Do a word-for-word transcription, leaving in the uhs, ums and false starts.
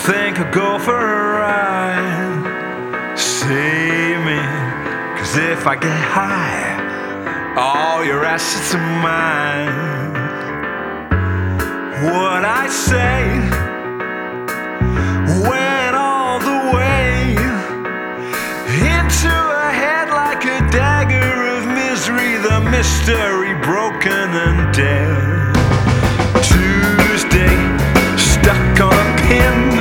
think I'll go for a ride. Save me, 'cause if I get high, all your assets are mine. What I say went all the way into a head like a dagger of misery, the mystery broken and dead. Tuesday, stuck on a pin.